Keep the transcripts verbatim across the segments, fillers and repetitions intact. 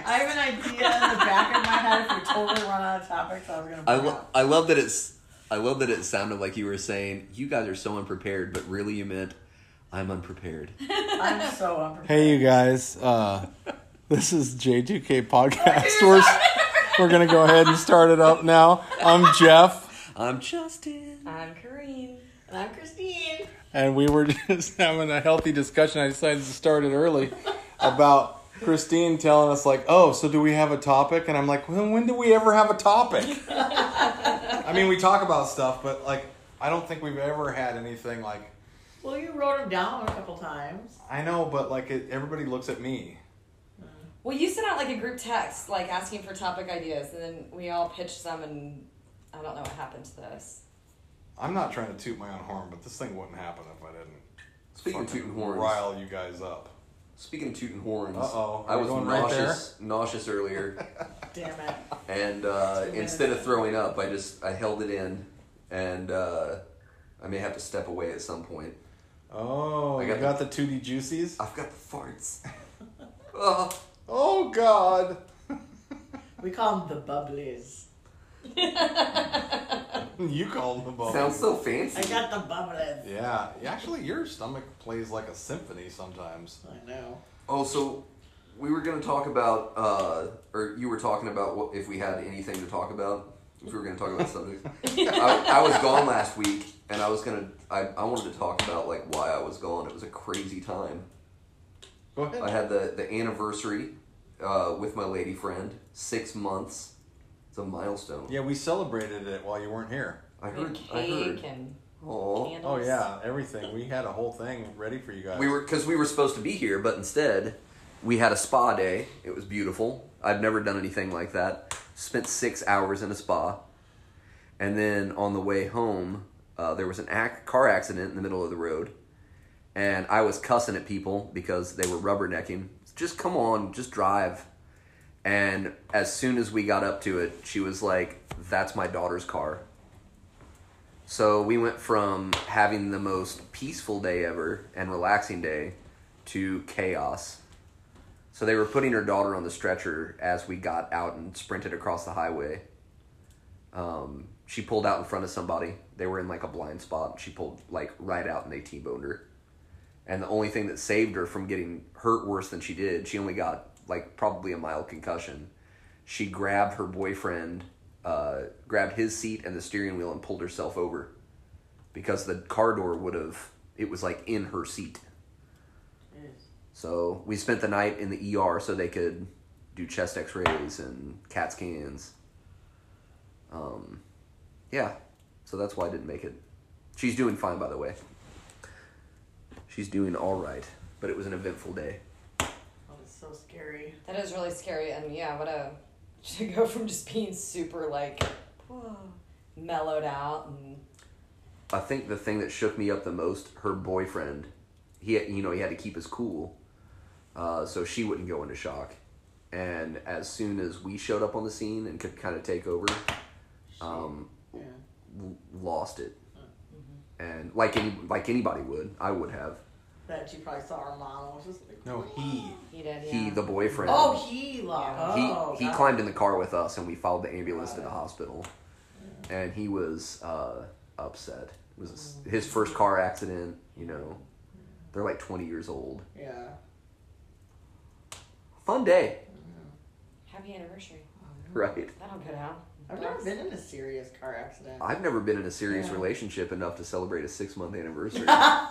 I have an idea in the back of my head if we totally run out of topics. I was gonna. I, lo- I love that it's. I love that it sounded like you were saying you guys are so unprepared, but really you meant I'm unprepared. I'm so unprepared. Hey, you guys. Uh, this is J two K Podcast. We're we're gonna go ahead and start it up now. I'm Jeff. I'm Justin. I'm Kareen. And I'm Christine. And we were just having a healthy discussion. I decided to start it early about Christine telling us, like, oh, so do we have a topic? And I'm like, well, when do we ever have a topic? I mean, we talk about stuff, but, like, I don't think we've ever had anything like... Well, you wrote them down a couple times. I know, but, like, it, everybody looks at me. Well, you sent out like a group text, like asking for topic ideas, and then we all pitched some, and I don't know what happened to this. I'm not trying to toot my own horn, but this thing wouldn't happen if I didn't Speaking of tooting horns, rile you guys up. Speaking of tooting horns, Uh-oh. I Are we was going right nauseous, nauseous earlier, Damn it. and uh, Two instead of minutes. throwing up, I just I held it in, and uh, I may have to step away at some point. Oh, I you got got the Tootie Juicies? I've got the farts. oh. Oh, God. We call them the bubblies. You called them the bubbles. Sounds so fancy. I got the bubblies. Yeah, actually, your stomach plays like a symphony sometimes. I know. Oh, so we were going to talk about, uh, or you were talking about what if we had anything to talk about. If we were going to talk about something. I, I was gone last week, and I was going to, I, I wanted to talk about, like, why I was gone. It was a crazy time. Go ahead. I had the, the anniversary uh, with my lady friend. Six months. It's a milestone. Yeah, we celebrated it while you weren't here. I And heard. cake I heard. and Aw. candles. Oh, yeah, everything. We had a whole thing ready for you guys. We were because we were supposed to be here, but instead we had a spa day. It was beautiful. I've never done anything like that. Spent six hours in a spa, and then on the way home, uh, there was an ac- car accident in the middle of the road, and I was cussing at people because they were rubbernecking. Just come on, just drive. And as soon as we got up to it, she was like, "That's my daughter's car." So we went from having the most peaceful day ever and relaxing day to chaos. So they were putting her daughter on the stretcher as we got out and sprinted across the highway. Um, she pulled out in front of somebody. They were in like a blind spot. She pulled like right out and they T-boned her. And the only thing that saved her from getting hurt worse than she did, she only got like probably a mild concussion. She grabbed her boyfriend, uh, grabbed his seat and the steering wheel and pulled herself over because the car door would have, it was like in her seat. So we spent the night in the E R so they could do chest x-rays and CAT scans. Um, yeah, so that's why I didn't make it. She's doing fine, by the way. She's doing all right, but it was an eventful day. Oh, it's so scary. That is really scary, and yeah, what a to go from just being super like whoa, mellowed out and. I think the thing that shook me up the most, her boyfriend, he had, you know he had to keep his cool, uh, so she wouldn't go into shock. And as soon as we showed up on the scene and could kind of take over, um, Yeah. l- lost it. And like any like anybody would, I would have. That you probably saw her mom and was just like, No, he. He did, yeah. He, the boyfriend. oh, he lost. he Oh, he got climbed it. in the car with us and we followed the ambulance Got to the it. hospital. And he was uh, upset. It was his first car accident, you know. They're like twenty years old. Yeah. Fun day. Happy anniversary. Right. That'll go down. I've never been in a serious car accident. I've never been in a serious Yeah. relationship enough to celebrate a six month anniversary.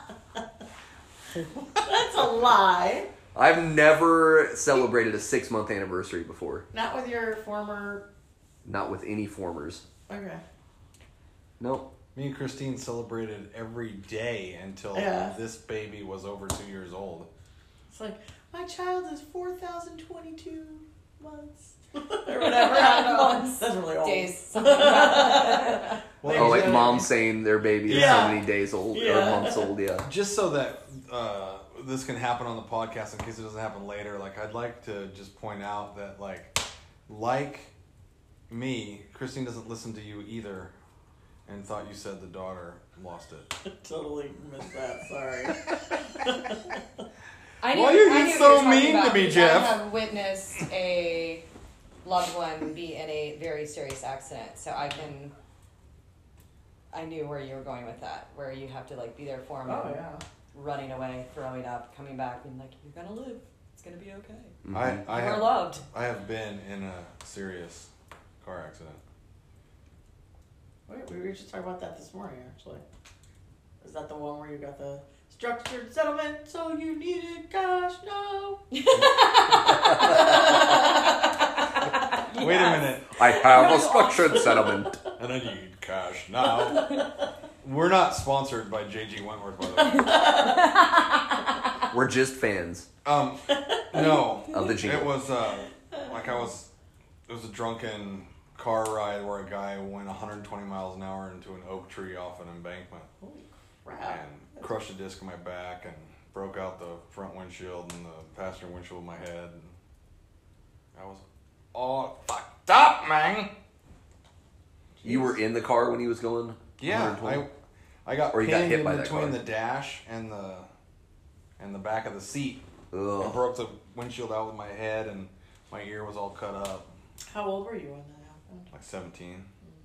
That's a lie. I've never celebrated a six month anniversary before. Not with your former. Not with any formers. Okay. Nope. Me and Christine celebrated every day until Yeah. this baby was over two years old. It's like, my child is four thousand twenty-two months. or whatever. I don't know. Months. That's really old. Days. Something like that. Well, Oh, like Yeah. mom saying their baby is Yeah. so many days old or Yeah. months old, yeah. just so that uh, this can happen on the podcast in case it doesn't happen later, like I'd like to just point out that like like me, Christine doesn't listen to you either and thought you said the daughter lost it. Totally missed that. Sorry. I knew, Why are you I knew so what you were talking mean to about me, because Jeff? I have witnessed a loved one be in a very serious accident, so I can. I knew where you were going with that, where you have to like be there for him. Oh and yeah. running away, throwing up, coming back, being like, "You're gonna live. It's gonna be okay. Mhm. I, I You're have loved." I have been in a serious car accident. Wait, we were just talking about that this morning, actually. Is that the one where you got the structured settlement, so you needed cash? No. Wait a minute. I have a structured settlement. And I need cash now. We're not sponsored by J G Wentworth, by the way. We're just fans Um, no. of the jingle. It was uh, like I was. It was a drunken car ride where a guy went one hundred twenty miles an hour into an oak tree off an embankment Holy crap. and crushed a disc in my back and broke out the front windshield and the passenger windshield in my head. And I was all fucked up, man. You were in the car when he was going? Yeah, one hundred twenty? I I got Or you got pinned hit in by that between car. the dash and the and the back of the seat. I Ugh. broke the windshield out with my head and my ear was all cut up. How old were you when that happened? Like seventeen.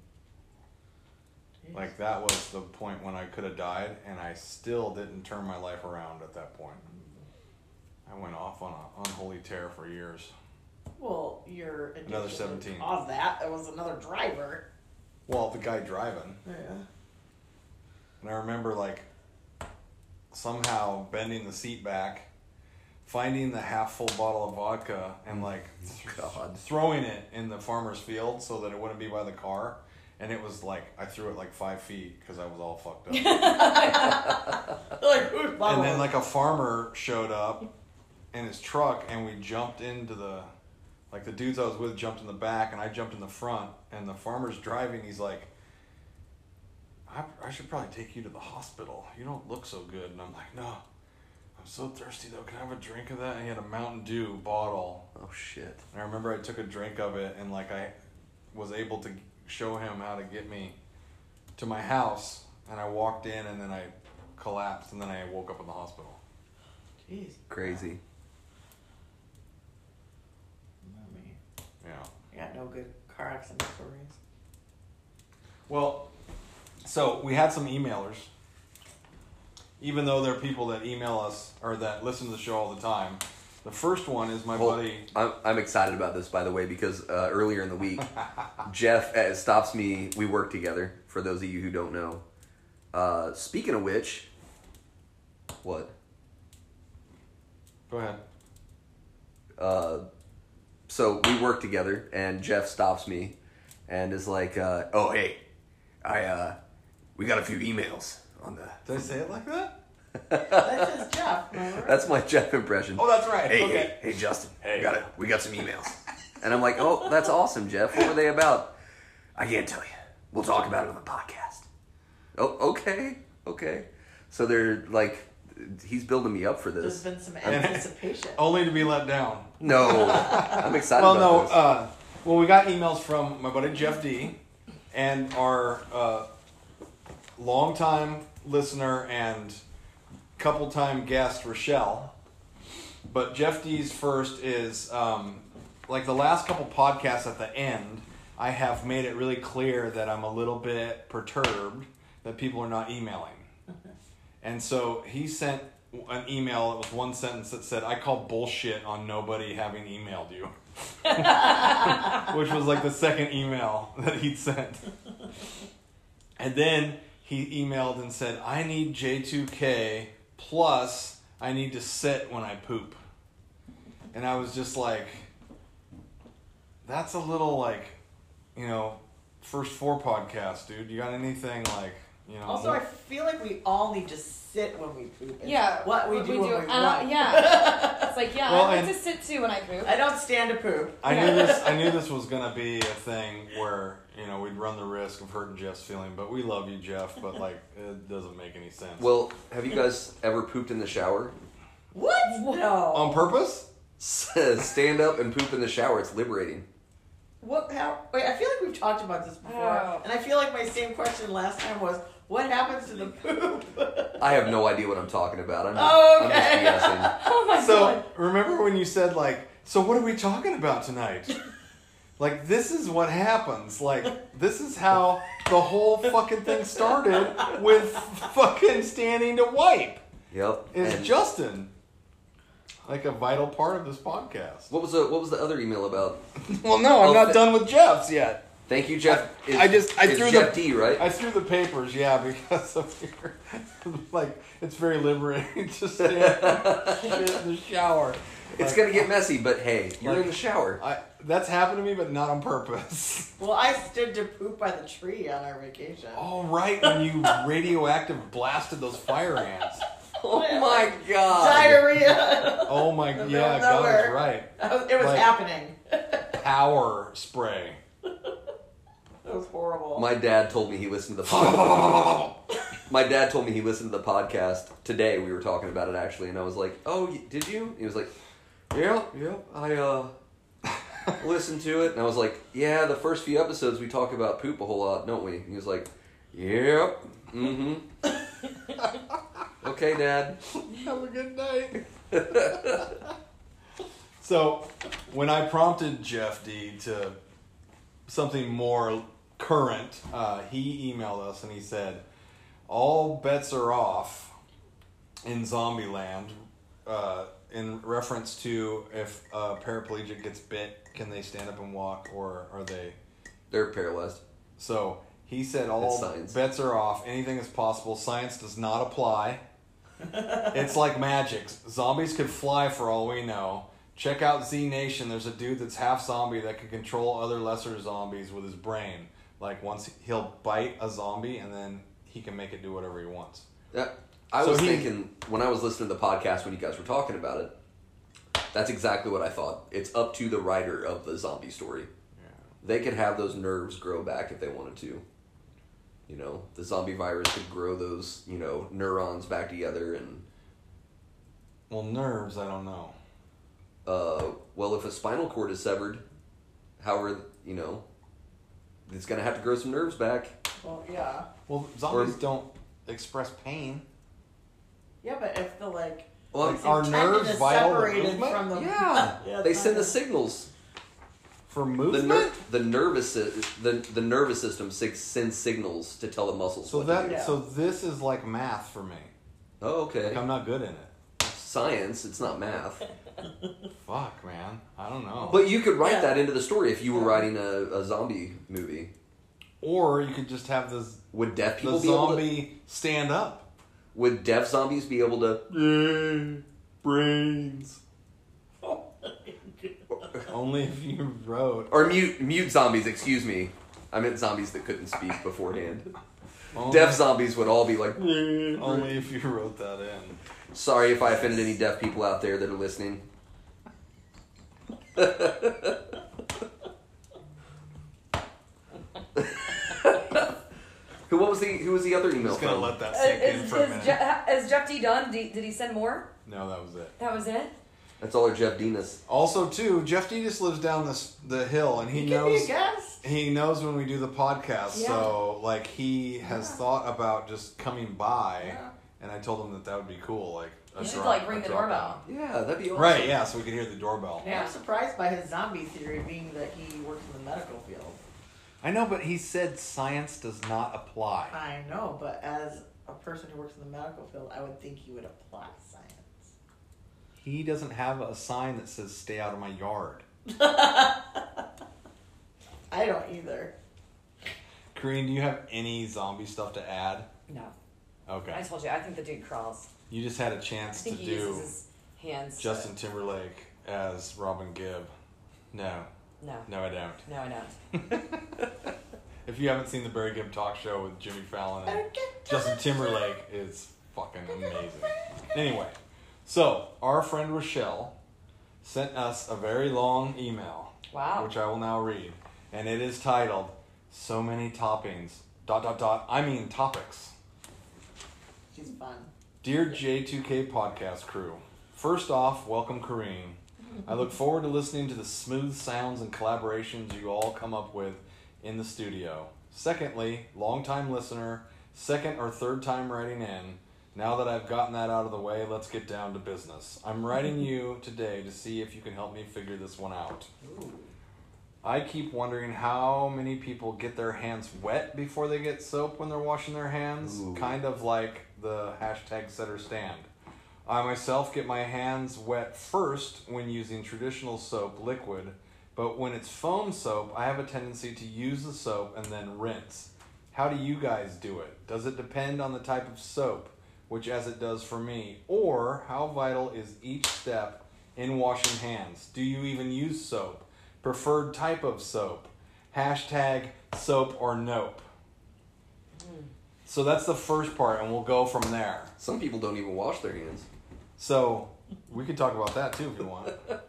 Jeez. Like that was the point when I could have died, and I still didn't turn my life around at that point. I went off on an unholy tear for years. Well, your addiction Another seventeen. caused that. It was another driver. Well, the guy driving, Yeah. and I remember like somehow bending the seat back, finding the half full bottle of vodka, and like God. throwing it in the farmer's field so that it wouldn't be by the car. And it was like I threw it like five feet because I was all fucked up. Like, who's And then like a farmer showed up in his truck, and we jumped into the, like the dudes I was with jumped in the back, and I jumped in the front. And the farmer's driving. He's like, I, I should probably take you to the hospital. You don't look so good. And I'm like, no, I'm so thirsty though. Can I have a drink of that? And he had a Mountain Dew bottle. Oh, shit. And I remember I took a drink of it, and like I was able to show him how to get me to my house. And I walked in, and then I collapsed, and then I woke up in the hospital. Jeez. Crazy. Not me. Yeah. I got no good car accident stories. Well, so we had some emailers. Even though there are people that email us or that listen to the show all the time. The first one is my Well, buddy. I'm, I'm excited about this, by the way, because uh, earlier in the week, Jeff uh, stops me. We work together, for those of you who don't know. Uh, speaking of which, what? Go ahead. Uh, so we work together, and Jeff stops me and is like, uh, oh, hey, I uh, we got a few emails on the... Did I say it like that? That's just Jeff. Remember? That's my Jeff impression. Oh, that's right. Hey, Okay. hey, hey, Justin. Hey. We got it. We got some emails. And I'm like, oh, that's awesome, Jeff. What were they about? I can't tell you. We'll talk about it on the podcast. Oh, okay, okay. So they're like, he's building me up for There's this. been some anticipation. Only to be let down. No, I'm excited Well, no. about this. Uh, well, we got emails from my buddy Jeff D. and our uh, longtime listener and couple time guest Rochelle. But Jeff D's first is um, like the last couple podcasts at the end, I have made it really clear that I'm a little bit perturbed that people are not emailing. And so he sent an email, it was one sentence that said, I call bullshit on nobody having emailed you. Which was like the second email that he'd sent. And then he emailed and said, I need J two K plus I need to sit when I poop. And I was just like, that's a little like, you know, first four podcasts, dude. You got anything like, you know? Also, I feel like we all need to sit when we poop. It's Yeah, what we what do we when do. we Uh, run. yeah. It's like, yeah, Well, I like and- to sit too when I poop. I don't stand to poop. I knew this. I knew this was gonna be a thing where you know we'd run the risk of hurting Jeff's feeling, but we love you, Jeff. But like, it doesn't make any sense. Well, have you guys ever pooped in the shower? What? No. on purpose? Stand up and poop in the shower. It's liberating. What? How? Wait, I feel like we've talked about this before, Oh. and I feel like my same question last time was, What happens to the poop? I have no idea what I'm talking about. I'm just, Oh, I'm okay. just guessing. Oh my So god. remember when you said like, so what are we talking about tonight? Like this is what happens. Like this is how the whole fucking thing started with fucking standing to wipe. Yep. Is And Justin like a vital part of this podcast? what was the what was the other email about? Well, no, I'm Oh, not th- done with Jeff's yet. Thank you, Jeff. Is, I just- I is threw Jeff the- D, right? I threw the papers, yeah, because of your, like, it's very liberating to stand shit in the shower. It's Like, gonna get messy, but hey, you're Like- in the shower. I, that's happened to me, but not on purpose. Well, I stood to poop by the tree on our vacation. All right, when you radioactive blasted those fire ants. Oh my god. Diarrhea. Oh my, In the yeah, middle of God nowhere. is right. It was Like- happening. Power spray. It was horrible. My dad told me he listened to the podcast. My dad told me he listened to the podcast today. We were talking about it actually, and I was like, "Oh, y- did you?" He was like, "Yeah, yeah, I uh listened to it." And I was like, "Yeah, the first few episodes we talk about poop a whole lot, don't we?" And he was like, "Yep, mm-hmm." Okay, Dad. Have a good night. So, when I prompted Jeff D to something more current, uh, he emailed us and he said, all bets are off in Zombieland, uh, in reference to if a paraplegic gets bit, can they stand up and walk, or are they... They're paralyzed. So, he said all It's science. bets are off, anything is possible, science does not apply. It's like magic. Zombies could fly for all we know. Check out Z Nation. There's a dude that's half zombie that can control other lesser zombies with his brain. Like once he'll bite a zombie and then he can make it do whatever he wants. Yeah, I So was he- thinking when I was listening to the podcast when you guys were talking about it. That's exactly what I thought. It's up to the writer of the zombie story. Yeah. They could have those nerves grow back if they wanted to. You know, the zombie virus could grow those, you know, neurons back together and, Well, nerves, I don't know. uh, well, if a spinal cord is severed, how are, you know, it's going to have to grow some nerves back. Well, yeah. Well, zombies Or- don't express pain. Yeah, but if the, like... Well, it's are intended nerves to vital to separated movement? from the... Yeah, Yeah, they it's send not the good. signals. For The, movement? ner- the nervous sy- the the nervous system sig- sends signals to tell the muscles. So what that to do. Yeah. so this is like math for me. Oh, Like, okay. I'm not good in it. Science. It's not math. Fuck, man. I don't know. But you could write Yeah. that into the story if you were writing a, a zombie movie. Or you could just have this Would deaf people the be able to? zombie stand up. Would deaf zombies be able to? Yay, brains. Only if you wrote. Or mute mute zombies? Excuse me. I meant zombies that couldn't speak beforehand. Only, Deaf zombies would all be like. Only if you wrote that in. Sorry if I offended any deaf people out there that are listening. Who what was the who was the other I'm email just gonna from? let that Uh, sink in Is, for a is, minute. Je- is Jeff D done? Did he, did he send more? No, that was it. That was it? That's all our Jeff Denis. Also, too, Jeff D just lives down this the hill, and he You can be knows a guest. he knows when we do the podcast. Yeah. So, like, he has Yeah. thought about just coming by, Yeah. and I told him that that would be cool. Like, a You should, drop- like, ring a the drop doorbell. Yeah, that'd be down. awesome. Right? Yeah, so we can hear the doorbell. Yeah. I'm surprised by his zombie theory being that he works in the medical field. I know, but he said science does not apply. I know, but as a person who works in the medical field, I would think he would apply science. He doesn't have a sign that says "Stay out of my yard." I don't either. Kareen, do you have any zombie stuff to add? No. Okay. I told you, I think the dude crawls. You just had a I chance to think he do uses his hands. to- Justin Timberlake as Robin Gibb. No, No. no, I don't. No, I don't. If you haven't seen the Barry Gibb talk show with Jimmy Fallon and Justin Timberlake, it's fucking amazing. Anyway, so our friend Rochelle sent us a very long email, Wow. which I will now read, and it is titled "So Many Toppings." Dot dot dot. I mean topics. She's fun. Dear J two K podcast crew, first off, welcome Kareen. I look forward to listening to the smooth sounds and collaborations you all come up with in the studio. Secondly, longtime listener, second or third time writing in. Now that I've gotten that out of the way, let's get down to business. I'm writing you today to see if you can help me figure this one out. Ooh. I keep wondering how many people get their hands wet before they get soap when they're washing their hands. Ooh. Kind of like the hashtag set or stand. I myself get my hands wet first when using traditional soap liquid, but when it's foam soap, I have a tendency to use the soap and then rinse. How do you guys do it? Does it depend on the type of soap, which as it does for me, or how vital is each step in washing hands? Do you even use soap? Preferred type of soap. Hashtag soap or nope. Mm. So that's the first part, and we'll go from there. Some people don't even wash their hands. So we could talk about that too if you want.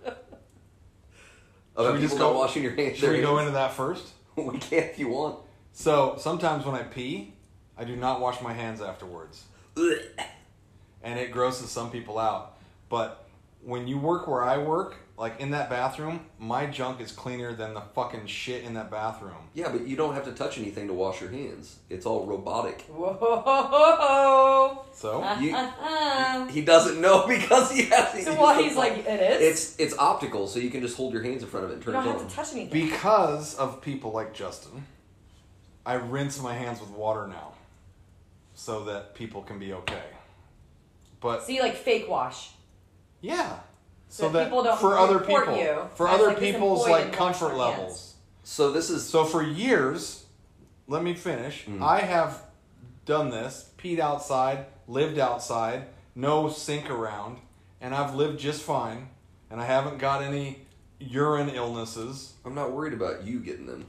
Other we people just not go- washing your hands. Should we their go hands? into that first? We can if you want. So sometimes when I pee, I do not wash my hands afterwards. And it grosses some people out. But when you work where I work, like in that bathroom, my junk is cleaner than the fucking shit in that bathroom. Yeah, but you don't have to touch anything to wash your hands. It's all robotic. Whoa. So? You, he doesn't know because he has to So use why the he's phone. like, it is? It's it's optical, so you can just hold your hands in front of it and You turn don't it have on. to touch anything. Because of people like Justin, I rinse my hands with water now. So that people can be okay. But So you like fake wash. yeah. So So that people don't for other report people, you for as, other like, this people's employee like didn't wash comfort their levels. hands. So this is So for years, let me finish. Mm. I have done this, peed outside, lived outside, no sink around, and I've lived just fine, and I haven't got any urine illnesses. I'm not worried about you getting them.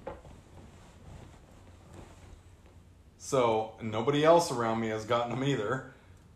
So nobody else around me has gotten them either.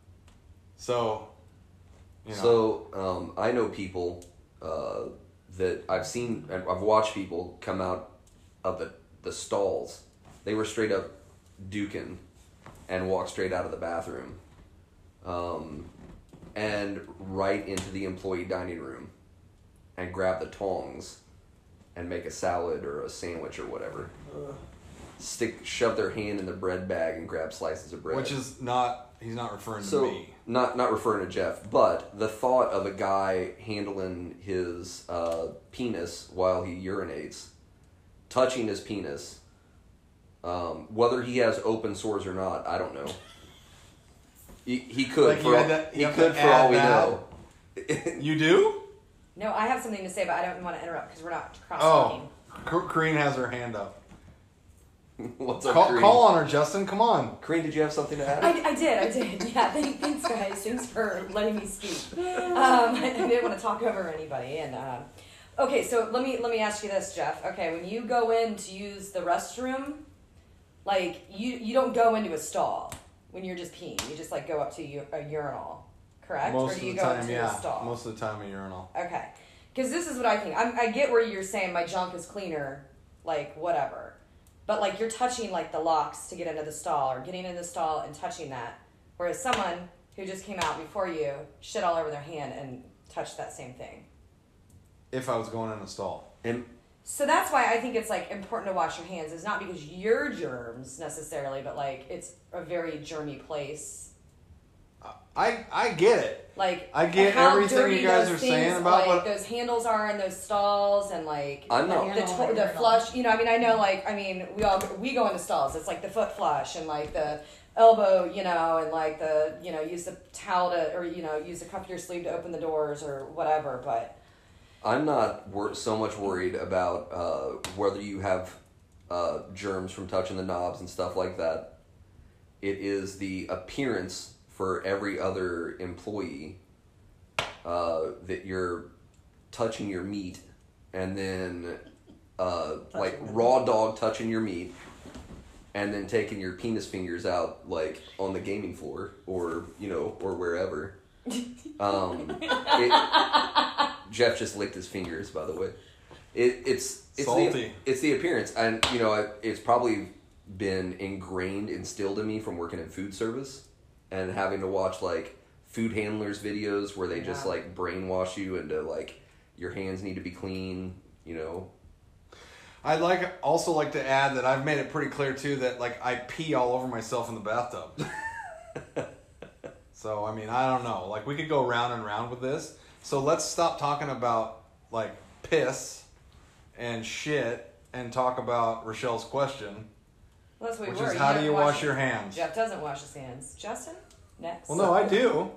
So, you know. So um, I know people uh, that I've seen, and I've watched people come out of the, the stalls. They were straight up duking and walked straight out of the bathroom um, and right into the employee dining room and grab the tongs and make a salad or a sandwich or whatever. Ugh. Stick, shove their hand in the bread bag and grab slices of bread. Which is not, he's not referring So, to me. not not referring to Jeff, but the thought of a guy handling his uh, penis while he urinates, touching his penis, um, whether he has open sores or not, I don't know. He, he could, Like, you for all, had to- he you have could to for all add we that? know. You do? No, I have something to say, but I don't want to interrupt because we're not cross Oh, talking. K- Kareen has her hand up. What's up, Call, Kareem? call on her, Justin. Come on. Kareem, did you have something to add? I, I did, I did. Yeah, thank, thanks, guys. Thanks for letting me speak. Um, I, I didn't want to talk over anybody. And uh, okay, so let me let me ask you this, Jeff. Okay, when you go in to use the restroom, like you you don't go into a stall when you're just peeing. You just like go up to u- a urinal, correct? Most or do of you the go time, into yeah. a stall? Most of the time, a urinal. Okay. Because this is what I think. I'm, I get where you're saying my junk is cleaner, like, whatever. But, like, you're touching, like, the locks to get into the stall or getting in the stall and touching that. Whereas someone who just came out before you shit all over their hand and touched that same thing. If I was going in a stall. And So that's why I think it's, like, important to wash your hands. It's not because you're germs, necessarily, but, like, it's a very germy place. I I get it. Like, I get how everything dirty you guys those are things, saying about like, what- those handles are in those stalls and like I'm not- the, Urinal, to- the urinal. flush. You know, I mean, I know, like, I mean, we all we go into stalls. It's like the foot flush and like the elbow, you know, and like the you know use the towel to or you know use the cuff of your sleeve to open the doors or whatever. But I'm not wor- so much worried about uh, whether you have uh, germs from touching the knobs and stuff like that. It is the appearance for every other employee uh, that you're touching your meat and then uh, like Touching raw dog touching your meat and then taking your penis fingers out like on the gaming floor or you know or wherever. Um, it, Jeff just licked his fingers, by the way. It, it's it's Salty. the it's the appearance, and you know it, it's probably been ingrained, instilled in me from working in food service and having to watch like food handlers videos where they just Yeah. like brainwash you into like your hands need to be clean. You know, I'd like also like to add that I've made it pretty clear too that like I pee all over myself in the bathtub. So I mean I don't know. Like we could go round and round with this. So let's stop talking about like piss and shit and talk about Rochelle's question. Well, that's what we Which were. is how don't do you wash wash your hands? Jeff doesn't wash his hands. Justin, next. Well, no, I do.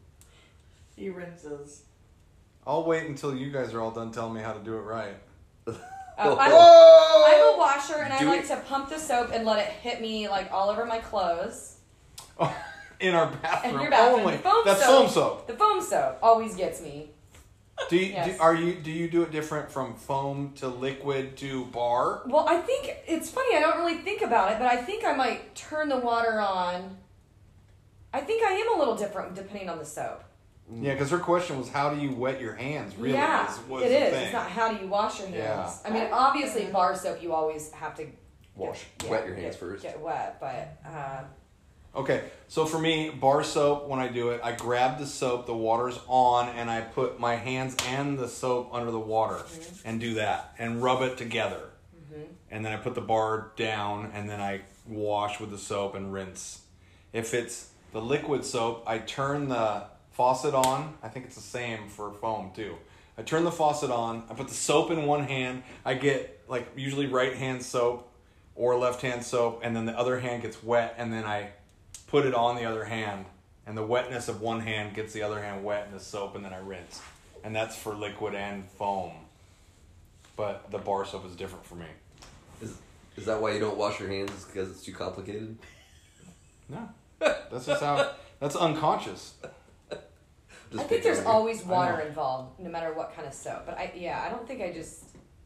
He rinses. I'll wait until you guys are all done telling me how to do it right. Oh, I'm, Whoa! I'm a washer, and Do I like it- to pump the soap and let it hit me like all over my clothes. Oh, in our bathroom, In your bathroom. only. The foam That's soap. foam soap. The foam soap always gets me. Do you, Yes. do, are you do you do it different from foam to liquid to bar? Well, I think it's funny. I don't really think about it, but I think I might turn the water on. I think I am a little different depending on the soap. Yeah, because her question was, how do you wet your hands? Really, yeah, is, was it the is. thing. It's not how do you wash your hands. Yeah. I mean, obviously, bar soap you always have to Wash, get- wet yeah, your hands get, first. Get wet, but uh, Okay, so for me, bar soap, when I do it, I grab the soap, the water's on, and I put my hands and the soap under the water Mm-hmm. and do that and rub it together. Mm-hmm. And then I put the bar down and then I wash with the soap and rinse. If it's the liquid soap, I turn the faucet on. I think it's the same for foam too. I turn the faucet on, I put the soap in one hand, I get like usually right hand soap or left hand soap, and then the other hand gets wet, and then I put it on the other hand, and the wetness of one hand gets the other hand wet in the soap, and then I rinse. And that's for liquid and foam. But the bar soap is different for me. Is, is that why you don't wash your hands? Because it's too complicated? No. That's just how, that's unconscious. Just I think picking there's on you. always I water know. involved, no matter what kind of soap. But I, yeah, I don't think I just.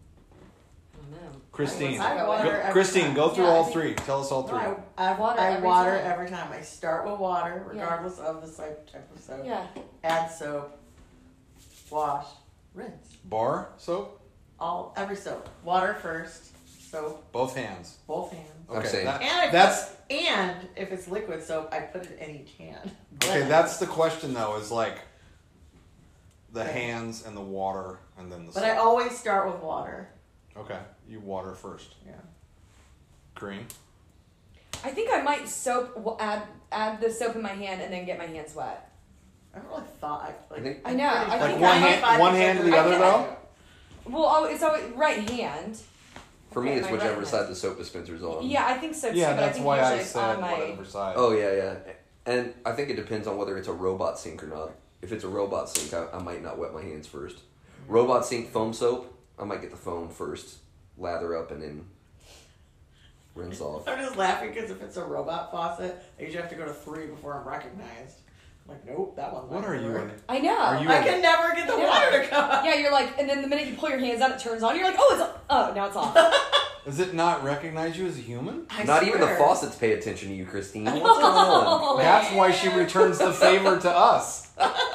I don't know. Christine. I Go- water Go, every Christine, time. go through Yeah, I all think- three. Tell us all No, three. I, I, Water I every water time. every time. I start with water, Yeah. regardless of the soap type of soap. Yeah. Add soap, wash, rinse. Bar soap? All every soap. Water first, soap, Both hands. both hands. I'm Okay, saying- that- And if that's and if it's liquid soap, I put it in each hand. okay. Blend. That's the question though. Is like the Okay. hands and the water and then the. But soap. I always start with water. Okay, you water first. Yeah. Green. I think I might soap w- add add the soap in my hand and then get my hands wet. I haven't really thought. I, like, I think- I know, I I'm think pretty Like one sure hand- ninety-five one percent hand to the of other, I though? Well, oh, it's always right hand. For me, Okay, it's my whichever right side hand. the soap dispenser's on. Yeah, I think so too. Yeah, but I that's think why usually I it's said on my. whatever side. Oh, yeah, yeah. And I think it depends on whether it's a robot sink or not. If it's a robot sink, I, I might not wet my hands first. Robot sink foam soap, I might get the foam first, lather up, and then rinse off. I'm just laughing because if it's a robot faucet, I usually have to go to three before I'm recognized. I'm like, nope, that one's What not are gonna you? work. In? I know. Are you- I can never get the Yeah. water to come out. Yeah, you're like, and then the minute you pull your hands out, it turns on. You're like, oh, it's oh, now it's off. Does it not recognize you as a human? I Not even the swear. faucets pay attention to you, Christine. What's going on? That's why she returns the favor to us.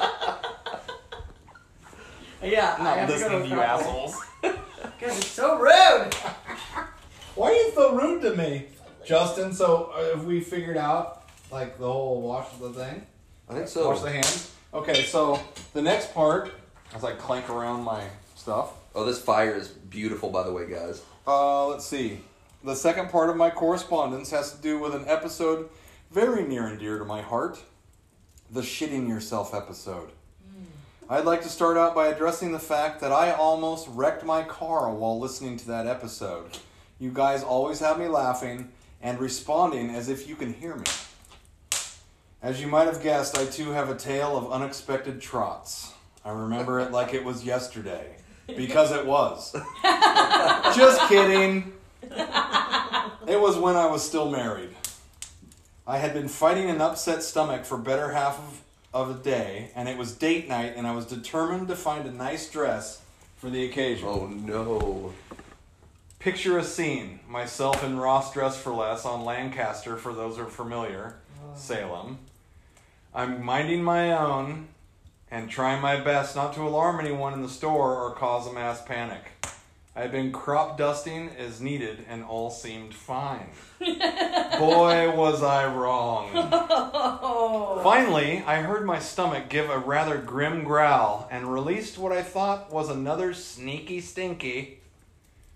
Yeah, I Not have to go listening to to a you couple. assholes. Guys are so rude. Why are you so rude to me, Justin? So uh, have we figured out like the whole wash the thing? I think so. Wash the hands. Okay, so the next part, as I clank around my stuff. Oh, this fire is beautiful, by the way, guys. Uh, let's see. The second part of my correspondence has to do with an episode very near and dear to my heart, the shitting yourself episode. I'd like to start out by addressing the fact that I almost wrecked my car while listening to that episode. You guys always have me laughing and responding as if you can hear me. As you might have guessed, I too have a tale of unexpected trots. I remember it like it was yesterday, because it was. Just kidding. It was when I was still married. I had been fighting an upset stomach for better half of, of a day, and it was date night, and I was determined to find a nice dress for the occasion. Oh, no. Picture a scene. Myself in Ross Dress for Less on Lancaster, for those who are familiar, Salem. I'm minding my own and trying my best not to alarm anyone in the store or cause a mass panic. I had been crop dusting as needed and all seemed fine. Boy, was I wrong. Oh. Finally, I heard my stomach give a rather grim growl and released what I thought was another sneaky stinky.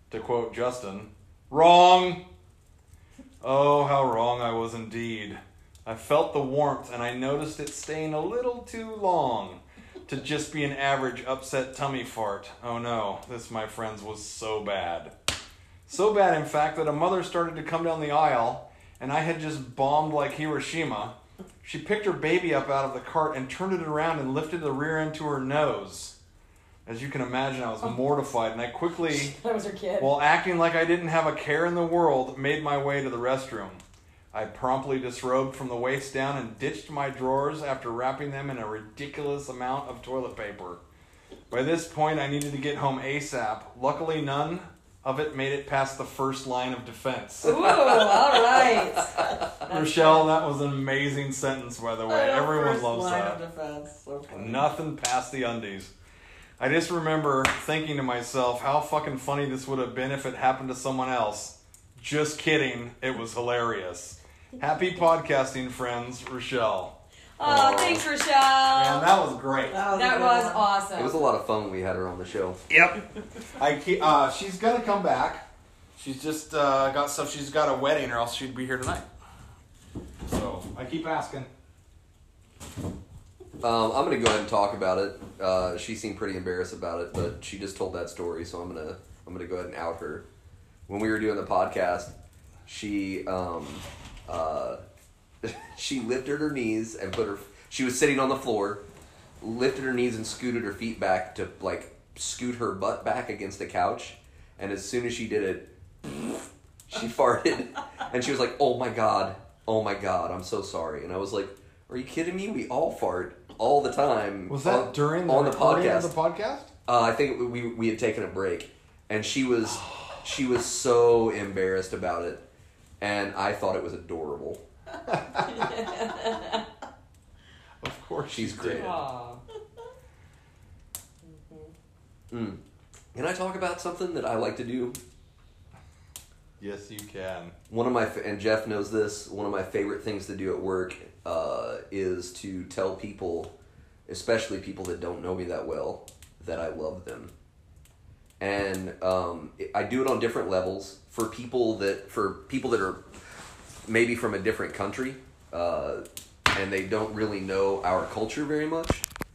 To quote Justin, wrong. Oh, how wrong I was indeed. I felt the warmth and I noticed it staying a little too long to just be an average upset tummy fart. Oh no, this, my friends, was so bad. So bad, in fact, that a mother started to come down the aisle and I had just bombed like Hiroshima. She picked her baby up out of the cart and turned it around and lifted the rear end to her nose. As you can imagine, I was mortified, and I quickly, That was her kid. while acting like I didn't have a care in the world, made my way to the restroom. I promptly disrobed from the waist down and ditched my drawers after wrapping them in a ridiculous amount of toilet paper. By this point, I needed to get home ASAP. Luckily, none of it made it past the first line of defense. Ooh, all right. Rochelle, that was an amazing sentence, by the way. I know, Everyone first loves line that. of defense. So funny. Nothing past the undies. I just remember thinking to myself how fucking funny this would have been if it happened to someone else. Just kidding. It was hilarious. Happy podcasting, friends. Rochelle. Oh, thanks, Rochelle. Man, that was great. That was, a That good was one. awesome. It was a lot of fun when we had her on the show. Yep. I keep, uh, she's gonna come back. She's just uh, got stuff. She's got a wedding, or else she'd be here tonight. So I keep asking. Um, I'm gonna go ahead and talk about it. Uh, she seemed pretty embarrassed about it, but she just told that story, so I'm gonna I'm gonna go ahead and out her. When we were doing the podcast, she um, uh, she lifted her knees and put her. She was sitting on the floor, lifted her knees and scooted her feet back to like scoot her butt back against the couch, and as soon as she did it, she farted, and she was like, "Oh my god, oh my god, I'm so sorry," and I was like, "Are you kidding me? We all fart all the time." Was that on, during the on the recording podcast? of the podcast? Uh, I think we we had taken a break, and she was she was so embarrassed about it, and I thought it was adorable. Of course, She's she great. did. Aw. Mm. Can I talk about something that I like to do? Yes, you can. One of my fa- and Jeff knows this. One of my favorite things to do at work uh, is to tell people, especially people that don't know me that well, that I love them. And um, I do it on different levels for people that for people that are maybe from a different country uh, and they don't really know our culture very much.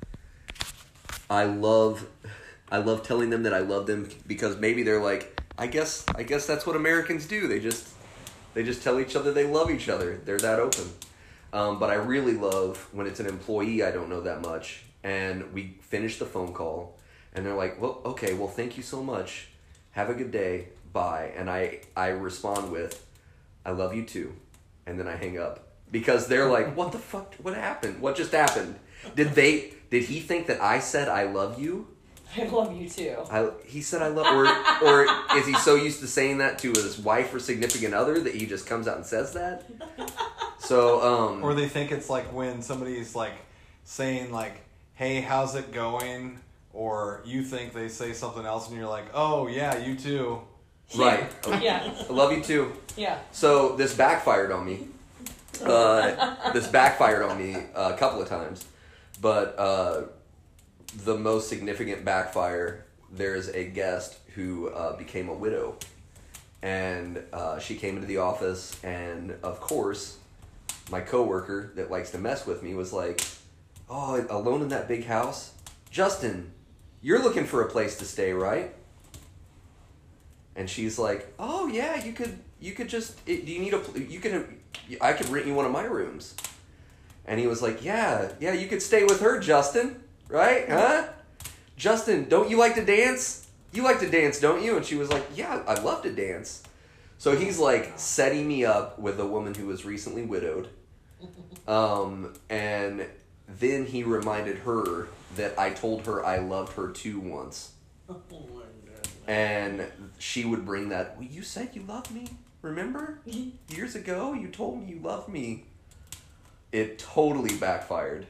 I love I love telling them that I love them because maybe they're like, I guess I guess that's what Americans do. They just they just tell each other they love each other. They're that open. Um, but I really love when it's an employee I don't know that much and we finish the phone call and they're like, well, okay, well, thank you so much. Have a good day. Bye. And I, I respond with, I love you too. And then I hang up because they're like, what the fuck? What happened? What just happened? Did they, did he think that I said, I love you? I love you too. I, he said I love, or or is he so used to saying that to his wife or significant other that he just comes out and says that? So, um, Or they think it's like when somebody's like saying like, "Hey, how's it going?" Or you think they say something else and you're like, "Oh yeah, you too." right? Yeah. I love you too. Yeah. So this backfired on me. Uh, this backfired on me a couple of times, but uh, the most significant backfire. There's a guest who uh, became a widow, and uh, she came into the office, and of course, my coworker that likes to mess with me was like, "Oh, alone in that big house, Justin, you're looking for a place to stay, right?" And she's like, "Oh yeah, you could, you could just, it, do you need a, you could, I could rent you one of my rooms." And he was like, "Yeah, yeah, you could stay with her, Justin, right? Huh? Justin, don't you like to dance? You like to dance, don't you?" And she was like, "Yeah, I love to dance." So he's like setting me up with a woman who was recently widowed. Um, and then he reminded her that I told her I loved her too once. Oh my goodness. And she would bring that, well, you said you loved me, remember? Years ago, you told me you loved me. It totally backfired.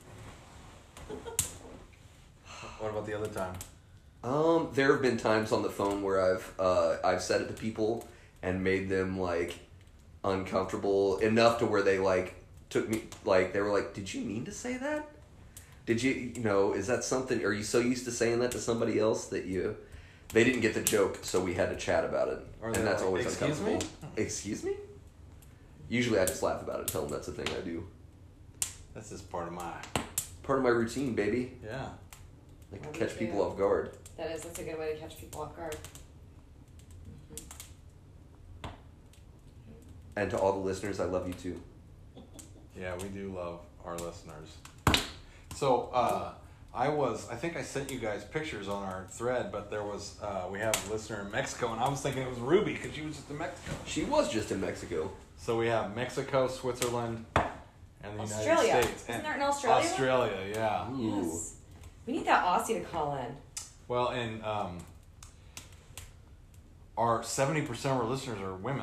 What about the other time? Um, there have been times on the phone where I've uh, I've said it to people and made them like uncomfortable enough to where they like took me like they were like, "Did you mean to say that? Did you you know is that something? Are you so used to saying that to somebody else that you They didn't get the joke, so we had to chat about it. Or and they're that's like, always "Excuse me?" uncomfortable. Excuse me? Usually I just laugh about it and tell them that's the thing I do. That's just part of my. Part of my routine, baby. Yeah. Like Well, catch yeah. people off guard. That is, that's a good way to catch people off guard. And to all the listeners, I love you too. Yeah, we do love our listeners. So, uh, I was, I think I sent you guys pictures on our thread, but there was, uh, we have a listener in Mexico, and I was thinking it was Ruby because she was just in Mexico. She was just in Mexico. So we have Mexico, Switzerland, and the Australia. United States. Isn't And there an Australia one? Australia, yeah. Ooh. Yes. We need that Aussie to call in. Well, and um, our seventy percent of our listeners are women.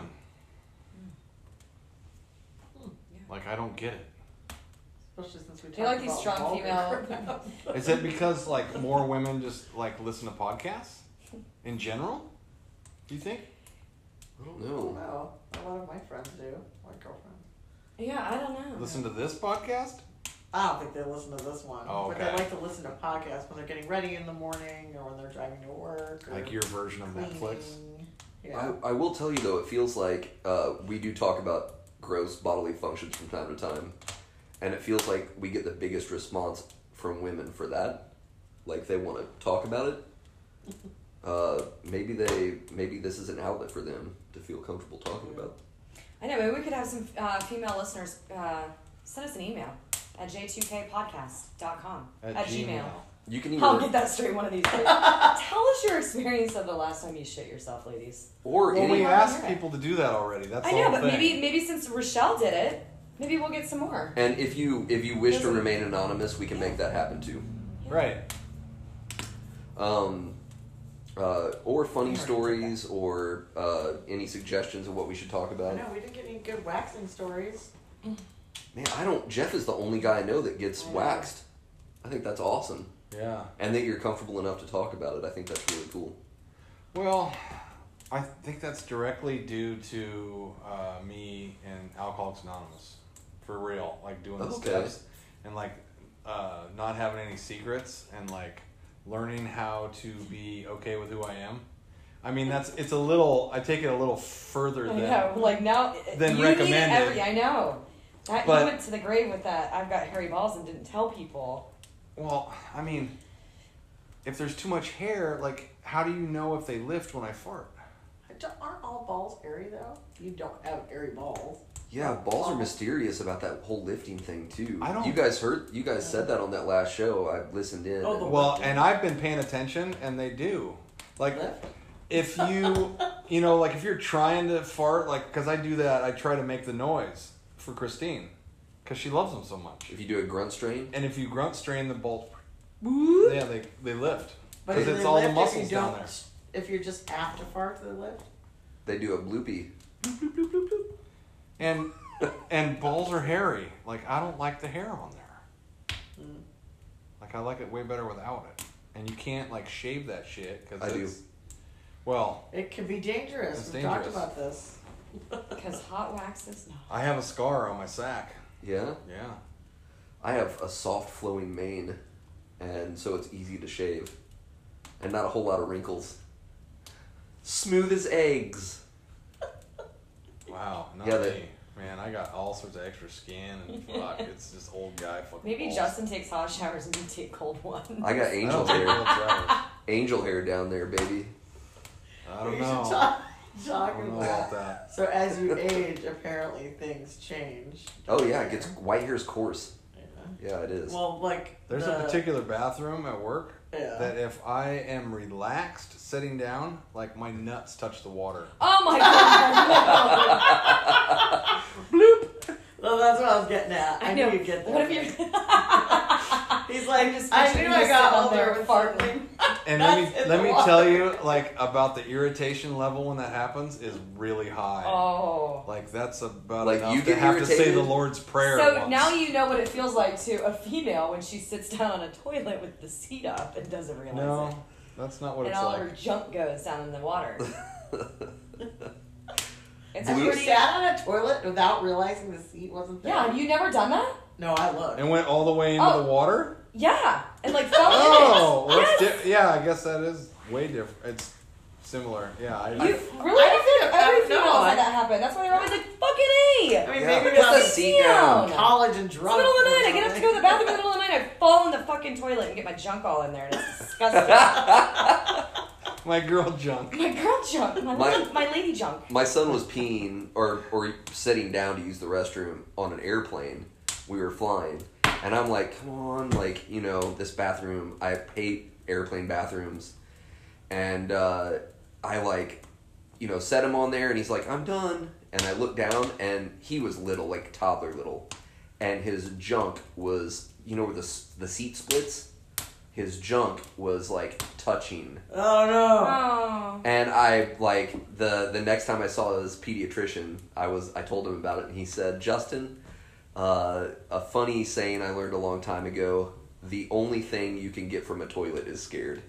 Hmm. Like, I don't get it. Especially since we They like talked these about strong vulgar female- crap. Is it because, like, more women just, like, listen to podcasts in general? Do you think? I don't I don't know. know. A lot of my friends do. My girlfriends. Yeah, I don't know. Listen to this podcast? I don't think they listen to this one. Oh, But okay. they like to listen to podcasts when they're getting ready in the morning or when they're driving to work. Or Like your version of cleaning. Netflix? Yeah. I, I will tell you though, it feels like uh, we do talk about gross bodily functions from time to time, and it feels like we get the biggest response from women for that. Like they want to talk about it. Uh, maybe they maybe this is an outlet for them to feel comfortable talking about. I know, maybe we could have some uh, female listeners uh, send us an email at j two k podcast dot com. At, At Gmail. Gmail. You can I'll either get that straight one of these days. Tell us your experience of the last time you shit yourself, ladies. or Well, any we wanna asked hear it. people to do that already. That's I the know, whole but thing. maybe maybe since Rochelle did it, maybe we'll get some more. and if you if you wish to Doesn't- remain anonymous, we can make that happen too. Right. Um, uh, or funny stories, or uh, any suggestions of what we should talk I about. know, we didn't get any good waxing stories. Man, I don't. Jeff is the only guy I know that gets Yeah. waxed. I think that's awesome, Yeah. and that you're comfortable enough to talk about it. I think that's really cool. Well, I think that's directly due to uh, me and Alcoholics Anonymous. For real. Like doing the Okay. steps and like uh, not having any secrets and like learning how to be okay with who I am. I mean, that's it's a little. I take it a little further I than. know, like now, Than you need it recommended. every. I know. That But- you went to the grave with that. I've got hairy balls and didn't tell people. Well, I mean, if there's too much hair, like, how do you know if they lift when I fart? Don't- Aren't all balls airy though? You don't have airy balls. Yeah, balls are mysterious about that whole lifting thing too. I don't- You guys heard? You guys said that on that last show. I listened in. Oh, the and- Well, and I've been paying attention, and they do. Like, Lift? if you, you know, like if you're trying to fart, like, because I do that, I try to make the noise for Christine, because she loves them so much. if you do a grunt strain, And if you grunt strain the balls, yeah, they they lift But because do it's they all the lift if muscles you down don't- there. If you're just after fart, they lift. they do a bloopy. And and balls are hairy. Like I don't like the hair on there. Mm. Like I like it way better without it. And you can't like shave that shit because I do. Well, It can be dangerous. It's We've dangerous. talked about this. Because hot wax is not. I have a scar on my sack. Yeah, Yeah. I have a soft flowing mane, and so it's easy to shave, and not a whole lot of wrinkles. Smooth as eggs. Wow. Not Yeah, me. they- Man, I got all sorts of extra skin and fuck. It's just old guy fucking. Maybe balls. Justin takes hot showers and you take cold ones. I got I angel don't think hair. real showers. Angel hair down there, baby. I don't we know. should talk, I talk don't know about about that. So as you age, apparently things change. Oh yeah, it gets white hair's coarse. Yeah. Yeah, it is. Well, like There's the, a particular bathroom at work Yeah. that if I am relaxed sitting down, like my nuts touch the water. Oh my god! Bloop. Well, that's what I was getting at. I, I knew know. you'd get there. What if you're? He's like, I'm just I picturing knew you I got sitting older there with farting. something. And let me Nuts in let the me water. tell you, like about the irritation level when that happens is really high. Oh. Like that's about Like, enough you to get have to say the irritated? Lord's prayer. So once. now you know what it feels like to a female when she sits down on a toilet with the seat up and doesn't realize it. No, that's not what And it's all like. her junk goes down in the water. It's Have you pretty. sat on a toilet without realizing the seat wasn't there? Yeah, have you never done that? No, I looked. And went all the way into Oh. the water. Yeah, and like fell Oh, in well, it. that's Yes. di- yeah. I guess that is way different. It's similar. Yeah. I, You I, really? I I don't think think every I've- female no, had I- that happen. That's why they're always like, fucking A! I mean, Yeah, maybe put because the I'm seat down. college and drunk. It's the middle of the or night. I get up to something. go to the bathroom in the middle of the night. I fall in the fucking toilet and get my junk all in there, and it's disgusting. my girl junk. my girl junk, my, My- lady, my lady junk. My son was peeing or or sitting down to use the restroom on an airplane. We were flying, and I'm like, come on, like, you know, this bathroom. I hate airplane bathrooms, and uh, I like, you know, set him on there, and he's like, I'm done. And I look down, and he was little, like toddler little, and his junk was, you know, where the s- the seat splits. His junk was like touching. Oh no. Oh. And I like the the next time I saw his pediatrician, I was I told him about it, and he said, Justin, uh, a funny saying I learned a long time ago: the only thing you can get from a toilet is scared.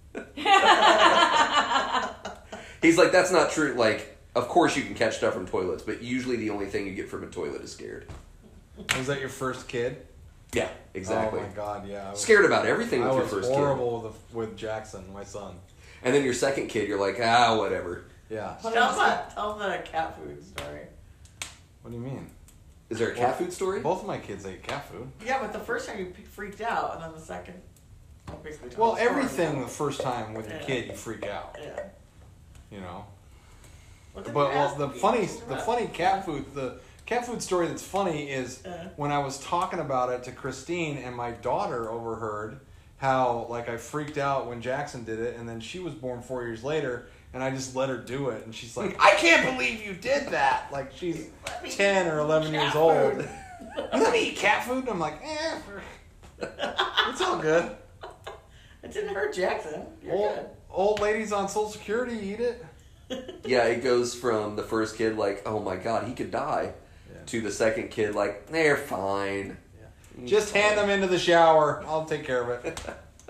He's like, that's not true. Like, of course you can catch stuff from toilets, but usually the only thing you get from a toilet is scared. Was that your first kid? Yeah, exactly. Oh my god, yeah. I was, Scared about everything with I your was first kid, horrible with, with Jackson, my son. and then your second kid, you're like, ah, whatever. Yeah. Tell them that. Tell them the cat food story. What do you mean? Is there a cat food story? Both of my kids ate cat food. Yeah, but the first time you p- freaked out, and then the second. Well, basically tell Well, the story. everything the first time with your Yeah. kid, you freak out. Yeah. You know. What But did you well, ask the me? funny, What's the rest? funny cat food, the cat food story that's funny is Uh. when I was talking about it to Christine and my daughter overheard how like I freaked out when Jackson did it, and then she was born four years later, and I just let her do it, and she's like, "I can't believe you did that!" Like she's Let me ten or eleven cat years old. food. You let me eat cat food, and I'm like, "Eh, it's all good." It didn't hurt Jackson. You're Old, good. old ladies on Social Security eat it. Yeah, it goes from the first kid like, oh my god, he could die, Yeah. to the second kid like, they're fine. Just hand them into the shower. I'll take care of it.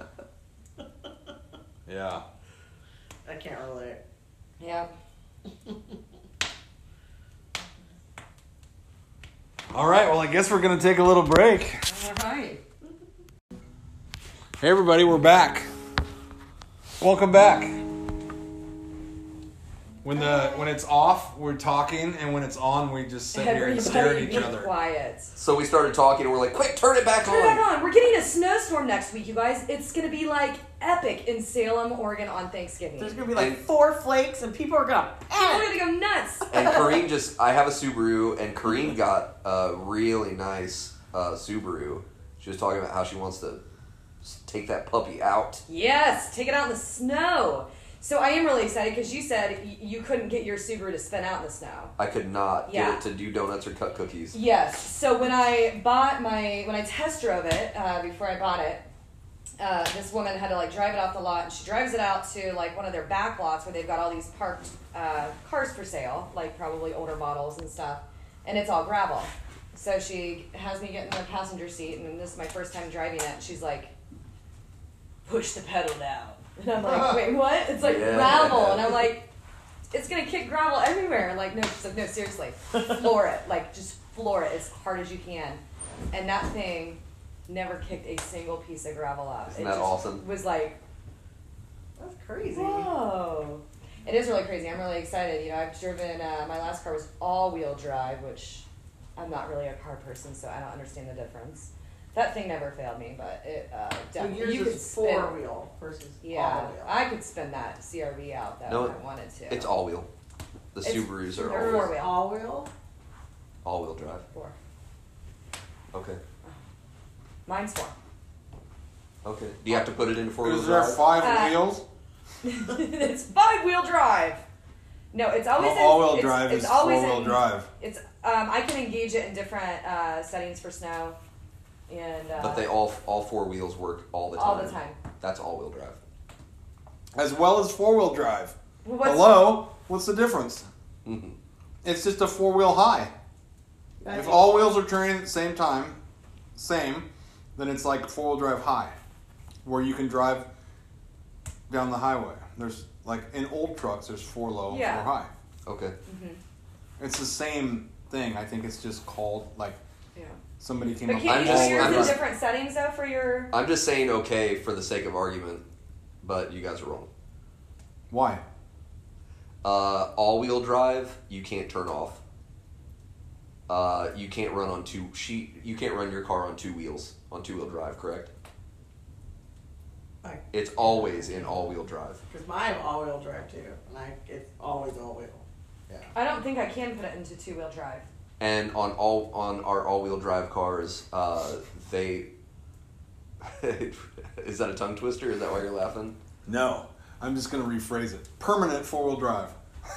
Yeah. I can't relate. Yeah. All right. Well, I guess we're gonna take a little break. All right. Hey, everybody, we're back. Welcome back. When the when it's off, we're talking, and when it's on, we just sit here and stare at Everybody each be other. quiet. So we started talking and we're like, quick, turn it back Turn it back on. on. We're getting a snowstorm next week, you guys. It's gonna be like epic in Salem, Oregon on Thanksgiving. There's gonna be like And- four flakes, and people are gonna We're panic. gonna go nuts. And Kareem just, I have a Subaru, and Kareem got a really nice uh, Subaru. She was talking about how she wants to s- take that puppy out. Yes, take it out in the snow. So I am really excited because you said y- you couldn't get your Subaru to spin out in the snow. I could not Yeah. get it to do donuts or cut cookies. Yes. So when I bought my when I test drove it uh, before I bought it, uh, this woman had to like drive it off the lot, and she drives it out to like one of their back lots where they've got all these parked uh, cars for sale, like probably older models and stuff, and it's all gravel. So she has me get in the passenger seat, and this is my first time driving it. And she's like, "Push the pedal down," and I'm like, "Wait, what?" It's like Yeah. gravel, and I'm like, "It's gonna kick gravel everywhere." Like, no, she's like, "No, seriously, floor it, like just floor it as hard as you can," and that thing never kicked a single piece of gravel out. Isn't it that just awesome? Was like, That's crazy. whoa. It is really crazy. I'm really excited. You know, I've driven, uh, my last car was all-wheel drive, which I'm not really a car person, so I don't understand the difference. That thing never failed me, but it uh, So definitely, yours you could is spin. four wheel versus Yeah, all wheel. I could spin that C R V out though No, if I wanted to. It's all wheel. The It's- Subarus are they're all four wheel. wheel. all wheel. All wheel drive. Four. Okay. Mine's four. Okay. Do you have to put it into four wheel Is there drive? five Uh, wheels? It's five-wheel drive. No, it's always Well, all-wheel it's, drive it's is always four-wheel in- drive. It's um, I can engage it in different uh, settings for snow, and uh, But they all all four wheels work all the time. all the time. That's all wheel drive. As well as four-wheel drive. What's, Hello? What's the difference? Mhm. It's just a four-wheel high. If all wheels are turning at the same time, same, then it's like four-wheel drive high, where you can drive down the highway. There's like in old trucks, there's four low and Yeah. four high. Okay. It's the same thing. I think it's just called like Yeah. somebody came But up can't I'm you just- do yours I'm in just- different settings though for your? I'm just saying okay for the sake of argument, but you guys are wrong. Why? Uh, all-wheel drive, you can't turn off. Uh, you can't run on two. She, you can't run your car on two wheels on two-wheel drive. Correct. I, It's always in all-wheel drive. Because mine all-wheel drive too, and I it's always all-wheel. Yeah. I don't think I can put it into two wheel drive. And on all on our all-wheel drive cars, uh, they. Is that a tongue twister? Is that why you're laughing? No, I'm just gonna rephrase it. Permanent four wheel drive.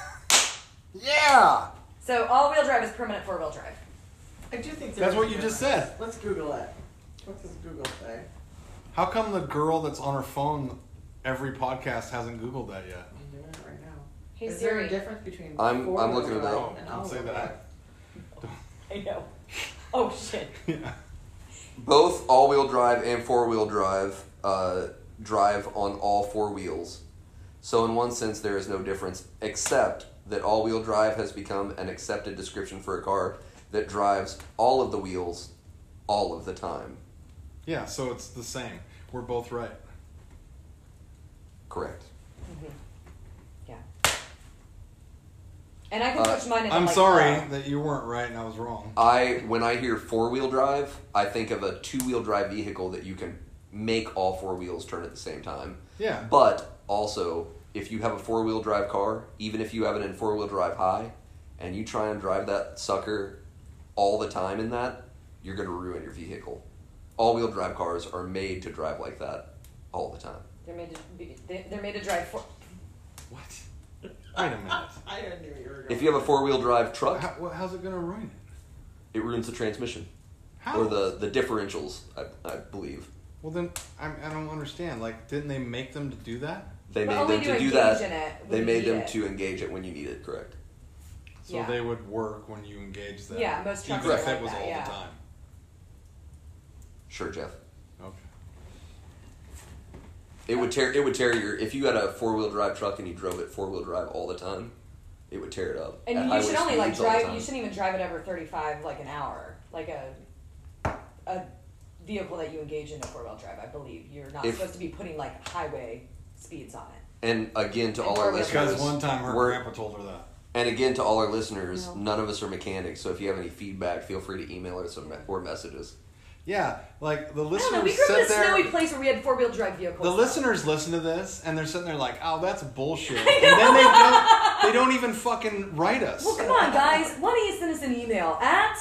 Yeah. So all wheel drive is permanent four wheel drive. I do think That's there what is you a just difference. said. Let's Google it. What does Google say? How come the girl that's on her phone every podcast hasn't Googled that yet? I'm doing it right now. Hey is Siri. there a difference between I'm- I'm four-wheel looking it drive up. and Don't all-wheel say that. drive? I know. Oh shit. Yeah. Both all-wheel drive and four-wheel drive uh, drive on all four wheels. So in one sense, there is no difference, except that all-wheel drive has become an accepted description for a car that drives all of the wheels all of the time. Yeah, so it's the same. We're both right. Correct. Mm-hmm. Yeah. And I can Uh, switch mine into I'm like, sorry uh, that you weren't right and I was wrong. I when I hear four-wheel drive, I think of a two-wheel drive vehicle that you can make all four wheels turn at the same time. Yeah. But also, if you have a four-wheel drive car, even if you have it in four-wheel drive high, and you try and drive that sucker all the time in that, you're going to ruin your vehicle. All-wheel drive cars are made to drive like that all the time. They're made to be, they- they're made to drive four. What? Wait a minute. I didn't know you were going. If you have a four-wheel drive truck, How, what- how's it going to ruin it? it ruins the transmission. How? Or the, the differentials, I, I believe. Well, then, I, I don't understand. Like, didn't they make them to do that? They But made only them to to do engage that. in it when They you made need them it. to engage it when you need it, correct? So Yeah. they would work when you engage them. Yeah, most trucks even are if like it was that, all yeah. the time. Sure, Jeff. Okay. It would tear. It would tear your. If you had a four wheel drive truck and you drove it four wheel drive all the time, it would tear it up. And at you highway should only like speeds all the drive. time. You shouldn't even drive it over thirty-five like an hour. Like a a vehicle that you engage in a four wheel drive. I believe you're not If- supposed to be putting like highway speeds on it. And again, to And all our four-wheel listeners, Because one time her we're- grandpa told her that. and again to all our listeners, No. none of us are mechanics. So if you have any feedback, feel free to email us or, me- or messages. Yeah, like the I don't know. listeners We grew up in sit a there. snowy place where we had four wheel drive vehicles. The though. listeners listen to this and they're sitting there like, "Oh, that's bullshit," and then they don't. They don't even fucking write us. Well, come on, guys. Why don't you send us an email at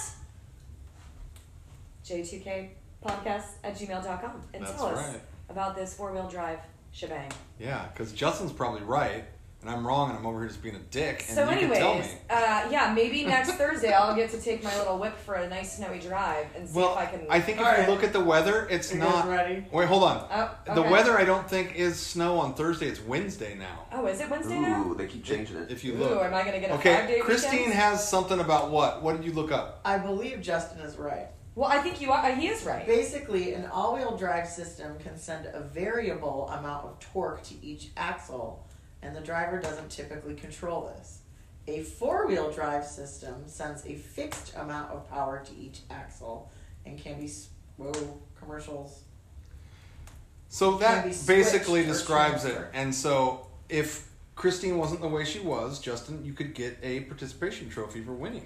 j two k podcast at gmail dot com and That's tell us right. about this four wheel drive shebang. Yeah, because Justin's probably right, and I'm wrong, and I'm over here just being a dick. And So, you anyways, can tell me. uh, yeah, maybe next Thursday I'll get to take my little whip for a nice snowy drive and see Well, if I can. I think if All you right. look at the weather, it's You guys not. ready? Wait, hold on. Oh, The okay. weather, I don't think is snow on Thursday. It's Wednesday now. Oh, is it Wednesday now? Ooh, they keep changing it. If you Ooh, look. am I gonna get a Okay, five-day Christine weekend? has something about what? What did you look up? I believe Justin is right. Well, I think you are. uh, He is right. Basically, an all-wheel drive system can send a variable amount of torque to each axle, and the driver doesn't typically control this. A four-wheel drive system sends a fixed amount of power to each axle and can be s- whoa commercials. So Can that be switched basically or describes it. transferred. And so if Christine wasn't the way she was, Justin, you could get a participation trophy for winning.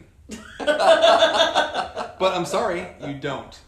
But I'm sorry, you don't.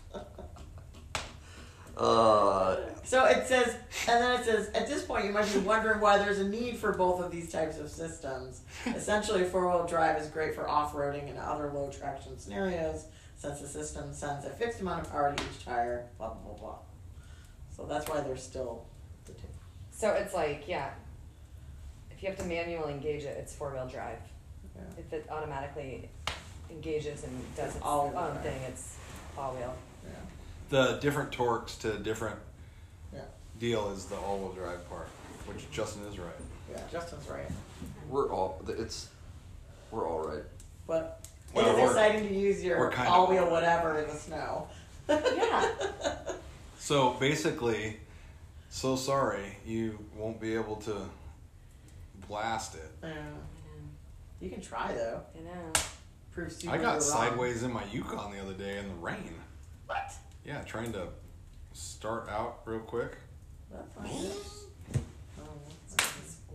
Uh, So it says, and then it says, at this point you might be wondering why there's a need for both of these types of systems. Essentially, four-wheel drive is great for off-roading and other low traction scenarios, since the system sends a fixed amount of power to each tire, blah, blah, blah, blah. So that's why there's still the two. So it's like, yeah, if you have to manually engage it, it's four wheel drive. Yeah. If it automatically engages and does its all-wheel own drive. thing, it's all wheel. Yeah. The different torques to different Yeah. deal is the all-wheel drive part, which Justin is right. Yeah, Justin's right. we're all. It's. We're all right. But Well, it's we're- exciting to use we're your kind of all-wheel all- whatever in the snow. Yeah. So basically, so sorry, you won't be able to blast it. Yeah. You can try, though. I know. Prove super I got you're wrong. sideways in my Yukon the other day in the rain. What? Yeah, trying to start out real quick. That's not good. Oh,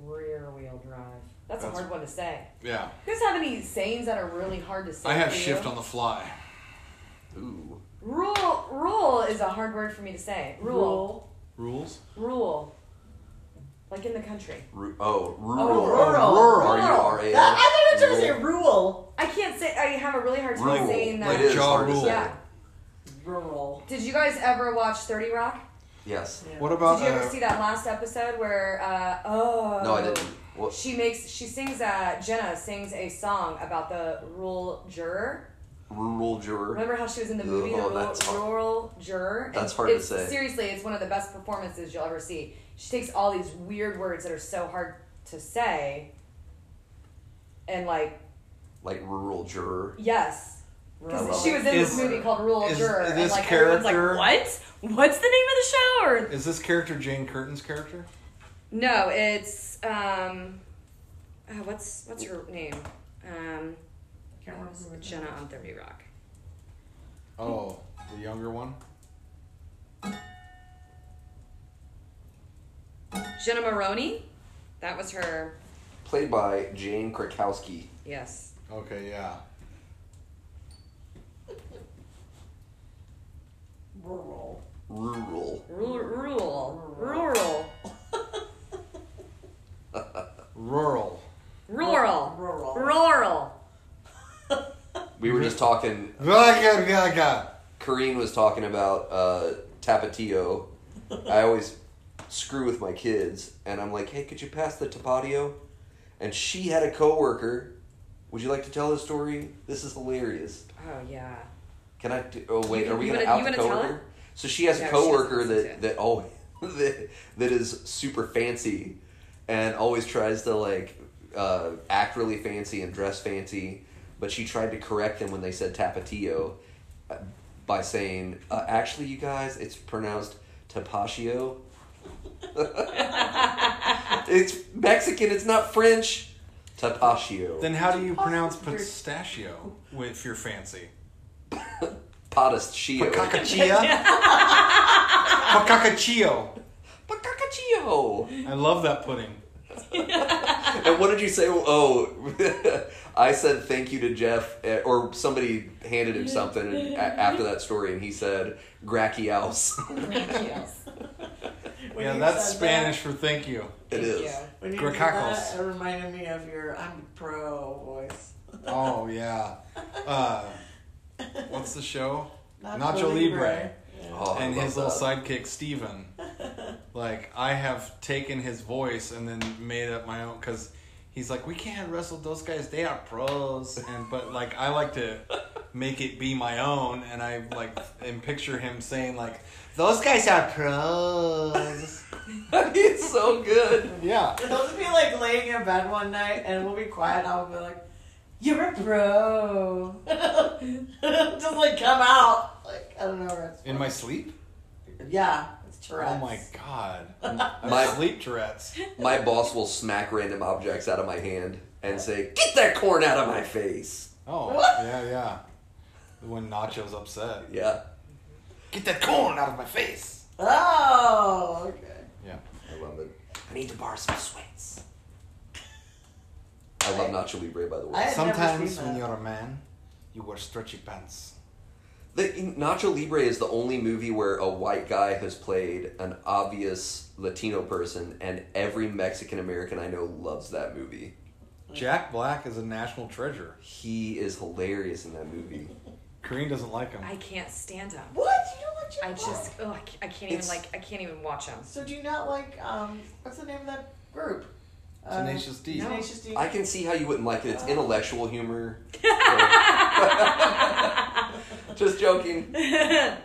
Rear wheel drive. That's, That's- a hard one to say. Yeah. You guys have any sayings that are really hard to say? I have for shift you? on the fly. Ooh. Rule. Rule is a hard word for me to say. Rule. Rules? Rule. Like in the country. Ru- oh, Oh, rural. rural. rural. R U R A L. That- I thought you were trying to say Rural. rule. I can't say. I have a really hard time Rural. saying that. It is Jaw hard to rule. say. Yeah. Rural. Did you guys ever watch thirty Rock? Yes. Yeah. What about Did you ever uh, see that last episode where? Uh, oh. No, I didn't. What? She makes. She sings. Uh, Jenna sings a song about the rural juror. Rural juror. Remember how she was in the movie, Oh, the rural, that's hard. rural juror? And That's hard to it's, say. Seriously, it's one of the best performances you'll ever see. She takes all these weird words that are so hard to say, and like, Like rural juror. yes, because Rural. she was in Is- this movie called Rural is Juror, and this like everyone's like, character- "What? What's the name of the show?" Or Is this character Jane Curtin's character? no, it's um, uh, what's what's her name? Um, Can't remember who it is. Jenna on thirty Rock. Oh, the younger one? Jenna Maroney, that was her. Played by Jane Krakowski. Yes. Okay, yeah. Rural. Rural. Rural, rural, rural, Rural. rural, Rural. rural. We were just talking. Gaga, gaga. Corrine was talking about uh, Tapatio. I always screw with my kids, and I'm like, "Hey, could you pass the Tapatio?" And she had a coworker. Would you like to tell the story? This is hilarious. Oh yeah. Can I? Do, oh wait, You- are we you gonna wanna- out you the wanna tell coworker? it? So she has No, a she doesn't coworker listen to that it. that oh that, that is super fancy and always tries to like uh, act really fancy and dress fancy, but she tried to correct them when they said Tapatio uh, by saying, uh, "Actually, you guys, it's pronounced Tapatio." It's Mexican. It's not French. Tapatio. Then how do you pronounce pistachio if you're fancy? Pistachio. Pacaccia? Pacaccio. Pistachio. I love that pudding. And what did you say? Oh, I said thank you to Jeff, eh, or somebody handed him something and, a- after that story, and he said "gracias." When Yeah, you that's said Spanish for thank you. It Thank is. you. That, when you Gracacos. did that, it reminded me of your I'm pro voice. Oh, yeah. Uh, what's the show? Nacho Nacho Libre. Libre. Yeah. Oh, I And love his little that. sidekick, Steven. Like, I have taken his voice and then made up my own, because he's like, we can't wrestle those guys, they are pros. And But, like, I like to make it be my own, and I, like, and picture him saying, like, those guys are pros. It's so good. Yeah. They'll just be like laying in bed one night and we'll be quiet and I'll be like, "You're a pro." Just like come out. Like, I don't know. That's In my sleep? Yeah, it's Tourette's. Oh my god. My- My sleep Tourette's. My boss will smack random objects out of my hand and say, "Get that corn out of my face." Oh, What? yeah, yeah. When Nacho's upset. Yeah, Get that corn out of my face. Oh, okay. Yeah. I love it. I need to borrow some sweats. I love Nacho Libre, by the way. I had never Sometimes seen when that. you're a man, you wear stretchy pants. The, Nacho Libre is the only movie where a white guy has played an obvious Latino person, and every Mexican American I know loves that movie. Jack Black is a national treasure. He is hilarious in that movie. Kareen doesn't like him. I can't stand him. What? You don't like Jack I Black? just, oh, I ca- I can't even It's- like, I can't even watch him. So do you not like um? What's the name of that group? Uh, Tenacious D. No. Tenacious D. I can see how you wouldn't like it. It's intellectual humor. Just joking. I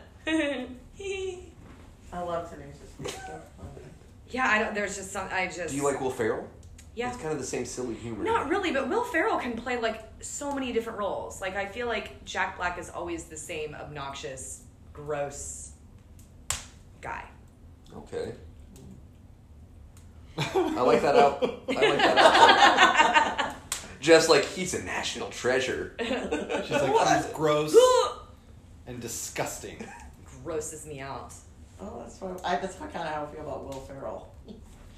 love Tenacious D. So funny. Yeah, I don't. There's just some. I just. Do you like Will Ferrell? Yeah. It's kind of the same silly humor. Not really, but Will Ferrell can play like so many different roles. Like I feel like Jack Black is always the same obnoxious, gross guy. Okay. I like that out. I like that out. Jeff's like, he's a national treasure. She's like, he's gross and disgusting. Grosses me out. Oh, that's what I, that's kind of how I feel about Will Ferrell.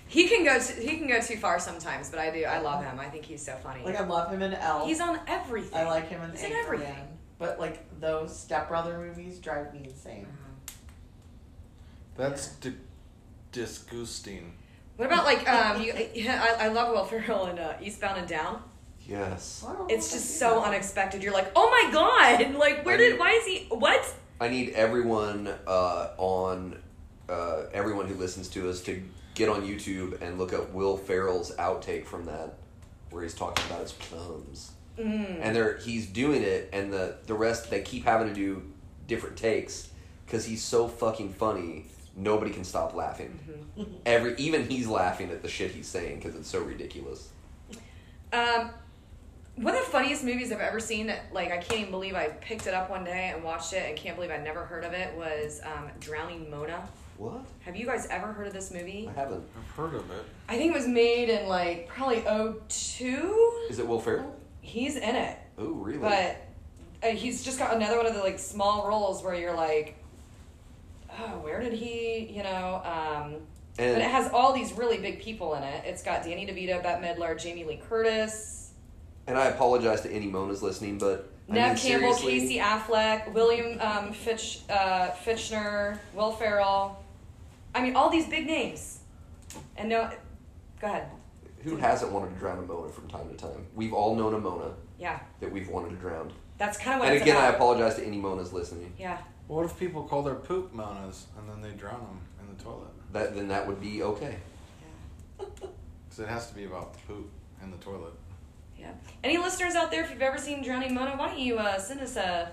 He can go. To, he can go too far sometimes, but I do. I love him. I think he's so funny. Like I love him in Elf. He's on everything. I like him in He's in Anchorman. everything. But like those Step Brother movies drive me insane. That's di- disgusting. What about like um? You, I, I love Will Ferrell in uh, Eastbound and Down. Yes. I don't know It's if I just see so that. unexpected. You're like, oh my god! Like, where I did? mean- Why is he? What? I need everyone uh, on uh, everyone who listens to us to get on YouTube and look up Will Ferrell's outtake from that, where he's talking about his plums. Mm. And they're he's doing it, and the the rest they keep having to do different takes because he's so fucking funny. Nobody can stop laughing. Mm-hmm. Every even he's laughing at the shit he's saying because it's so ridiculous. Um, one of the funniest movies I've ever seen. Like, I can't even believe I picked it up one day and watched it, and can't believe I never heard of it. Was um, Drowning Mona. What? Have you guys ever heard of this movie? I haven't. I've heard of it. I think it was made in like probably oh two. Is it Will Ferrell? He's in it, Oh, really? but uh, he's just got another one of the like small roles where you're like, oh, where did he? You know. Um, and but it has all these really big people in it. It's got Danny DeVito, Bette Midler, Jamie Lee Curtis, and I apologize to any Mona's listening, but I Nev mean, Campbell, seriously, Casey Affleck, William um, Fitch, uh, Fitchner, Will Ferrell. I mean, all these big names. And no, go ahead. Who hasn't wanted to drown a Mona from time to time? We've all known a Mona Yeah, that we've wanted to drown. that's kind of what And it's again, I about. apologize to any Monas listening. Yeah. What if people call their poop Monas and then they drown them in the toilet? That then that would be okay. Because it has to be about the poop in the toilet. Yeah. Any listeners out there, if you've ever seen Drowning Mona, why don't you uh, send us a...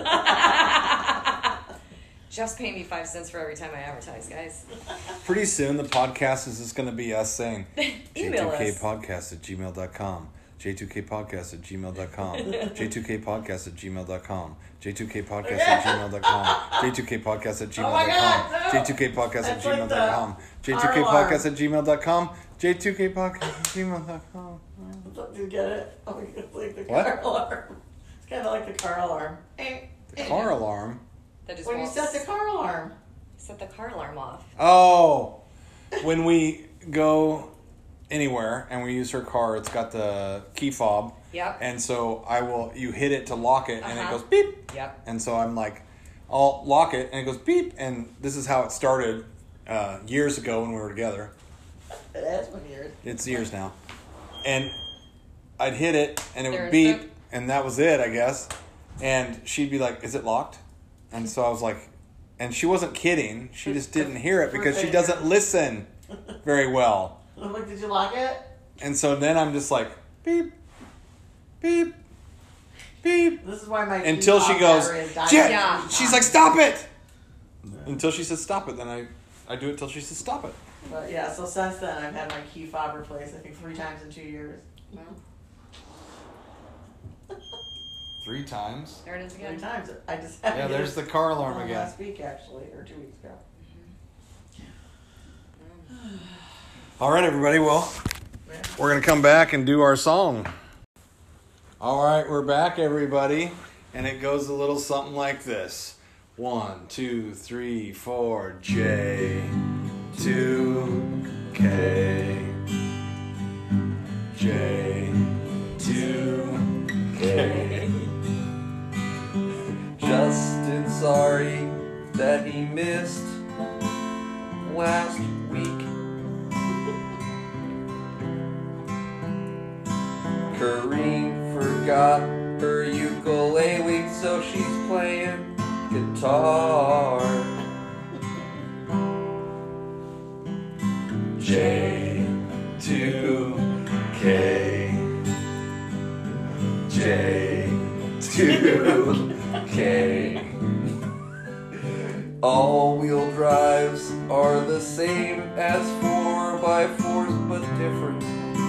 Jeff's paying me five cents for every time I advertise, guys. Pretty soon, the podcast is just going to be us saying Email J two K us. podcast at gmail dot com. J two K podcast at gmail dot com. J two K podcast at gmail dot com. J two K podcast at gmail dot com. J two K podcast at gmail Oh my dot God, com. no. J two K podcast at That's gmail like dot com. J two K car alarm. podcast at gmail dot com. J two K podcast at gmail dot com. Did you get it? Oh, it's like the What? car alarm. It's kind of like the car alarm. The car alarm. That just When you won't set the car alarm. set the car alarm off. Oh, when we go anywhere and we use her car, it's got the key fob. Yep. And so I will, you hit it to lock it and it Uh-huh. goes beep. Yep. And so I'm like, I'll lock it and it goes beep. And this is how it started uh, years ago when we were together. It has been years. It's years now. And I'd hit it and it There would is beep no- and that was it, I guess. And she'd be like, is it locked? And so I was like, and she wasn't kidding. She just didn't hear it because she doesn't listen very well. I'm like, did you lock it? And so then I'm just like, beep, beep, beep. This is why my Until she key goes, battery is dying. Jet! Yeah. She's like, stop it! Until she says stop it, then I, I do it till she says stop it. But yeah, so since then I've had my key fob replaced. I think three times in two years. Three times. There it is Three again. times. I just had Yeah, it there's the car alarm uh, again. last week actually, or two weeks ago. All right, everybody. Well, Yeah. we're going to come back and do our song. All right, we're back, everybody. And it goes a little something like this. One, two, three, four. J, two, K. J, two, K. Justin sorry that he missed last week. Kareem forgot her ukulele, so she's playing guitar. J two K J two K. All-wheel drives are the same as four by fours, but different.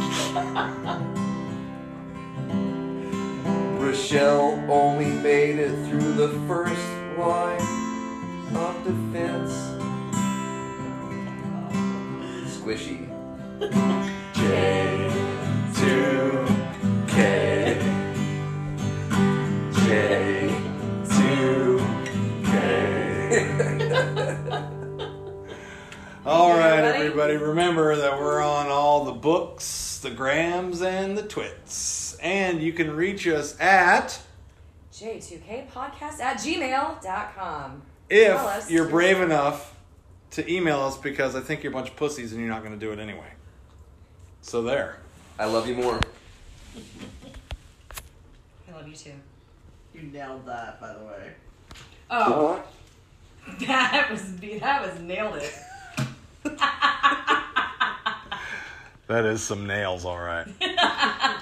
Rochelle only made it through the first line of defense. Squishy. J two K J two K. All right, Everybody? everybody. Remember that we're Facebooks, the Grams, and the Twits. And you can reach us at... J two K podcast at gmail dot com. If Tell us you're your- brave enough to email us, because I think you're a bunch of pussies and you're not going to do it anyway. So there. I love you more. I love you too. You nailed that, by the way. Oh. That was, that was nailed it. That is some nails, all right.